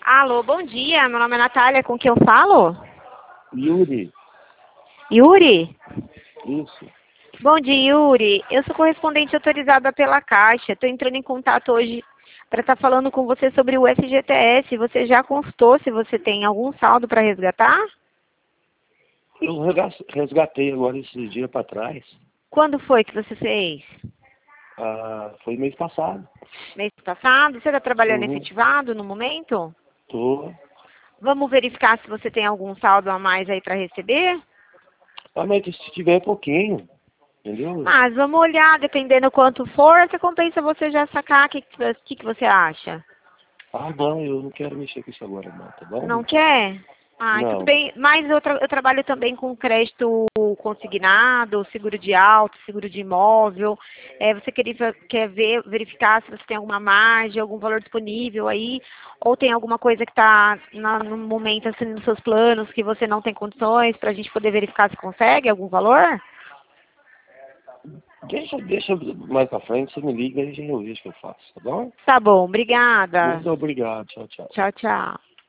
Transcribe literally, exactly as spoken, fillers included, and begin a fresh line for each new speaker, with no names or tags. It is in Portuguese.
Alô, bom dia. Meu nome é Natália. Com quem eu falo?
Yuri.
Yuri?
Isso.
Bom dia, Yuri. Eu sou correspondente autorizada pela Caixa. Estou entrando em contato hoje para estar falando com você sobre o F G T S. Você já constou se você tem algum saldo para resgatar?
Eu rega- resgatei agora esses dias para trás.
Quando foi que você fez?
Ah, foi mês passado.
Mês passado? Você está trabalhando
Uhum.
efetivado no momento?
Tô.
Vamos verificar se você tem algum saldo a mais aí para receber?
Ah, mas se tiver pouquinho, entendeu?
Mas vamos olhar, dependendo quanto for, você compensa você já sacar. O que, que, que que você acha?
Ah, não, eu não quero mexer com isso agora, não, tá bom?
Não quer? Ah, tudo
Não.
bem. Mas eu, tra eu trabalho também com crédito consignado, seguro de auto, seguro de imóvel. É, você queria, quer ver, verificar se você tem alguma margem, algum valor disponível aí, ou tem alguma coisa que está no momento assim nos seus planos que você não tem condições para a gente poder verificar se consegue algum valor?
Deixa, deixa mais pra frente, você me liga e eu vejo o que eu faço, tá bom?
Tá bom, obrigada.
Muito obrigado. Tchau, tchau.
Tchau, tchau.